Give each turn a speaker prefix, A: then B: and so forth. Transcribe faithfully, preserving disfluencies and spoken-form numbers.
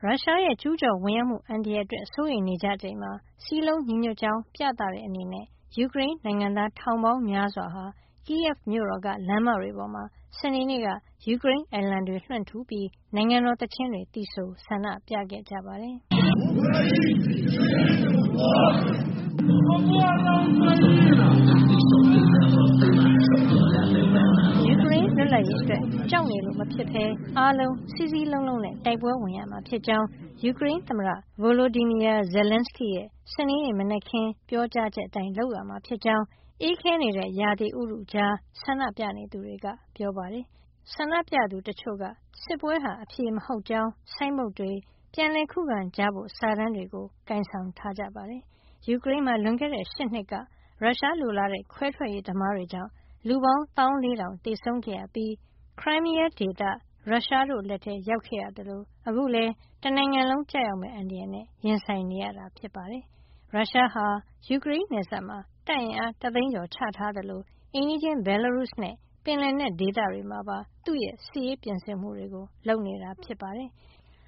A: ရုရှားရဲ့ကျူးကျော်ဝင်ရောက်မှုအန္တရာယ်အတွက်စိုးရိမ်နေကြချိန်မှာစည်းလုံးညီညွတ်ကြောင်းပြသတဲ့အနေနဲ့ယူကရိန်းနိုင်ငံသားထောင်ပေါင်းများစွာဟာ Kyiv မြို့တော်ကလမ်းမတွေပေါ်မှာစနေနေ့ကယူကရိန်းအလံတွေလွှင့်ထူပြီးနိုင်ငံတော်သီချင်းတွေသီဆိုဆန္ဒပြခဲ့ကြပါတယ်။ယူကရိန်းလွတ်လပ်ရေးအတွက်ကြောက်နေလို့မဖြစ်ဘဲအားလုံးစည်းစည်းလုံးလုံးနဲ့တိုက်ပွဲဝင်ရမှာဖြစ်ကြောင်းယူကရိန်းသမ္မတ Volodymyr Zelenskyy ရဲ့စနေနေ့မနက်ခင်းပြောကြားချက်အတိုင်းလုပ်ရမှာဖြစ်ကြောင်းအေးခဲနေတဲ့ရာသီဥတုကြားဆန္ဒပြနေသူတွေကပြောပါတယ်။ဆန္ဒပြသူတချို့ကစစ်ပွဲဟာအဖြေမဟုတ်ကြောင်းဆိုင်းဘုတ်တွေပြန်လည်ခုခံကြဖို့စာတမ်းတွေကိုကိုင်ဆောင်ထားကြပါတယ်။ယူကရိန်းမှာလွန်ခဲ့တဲ့၈နှစ်ကရုရှားလိုလားတဲ့ခွဲထွက်ရေးသမားတွေကြောင့်လူပေါင်း ၁၄,၀၀၀ သေဆုံးခဲ့ရပြီး Crimea ဒေသရုရှားတို့လက်ထဲရောက်ခဲ့ရသလိုအခုလည်းတနိုင်ငံလုံးကျရောက်မယ့်အန္တရာယ်နဲ့ရင်ဆိုင်နေရတာဖြစ်ပါတယ်။ရုရှားဟာယူကရိန်းနယ်စပ်မှာတပ်အင်အားတသိန်းကျော်ချထားသလိုအိမ်နီးချင်း Belarus နဲ့ပင်လယ်နက်ဒေသတွေမှာပါသူ့ရဲ့စစ်ရေးပြင်ဆင်မှုတွေကိုလုပ်နေတာဖြစ်ပါတယ်